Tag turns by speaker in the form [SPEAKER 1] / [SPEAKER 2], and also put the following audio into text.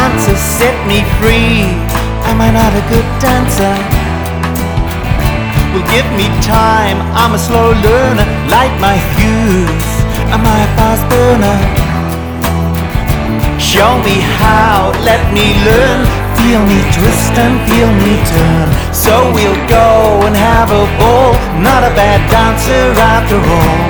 [SPEAKER 1] answer, set me free. Am I not a good dancer? Well, give me time, I'm a slow learner. Light my fuse, am I a fast burner? Show me how, let me learn. Feel me twist and feel me turn. So we'll go and have a ball. Not a bad dancer after all.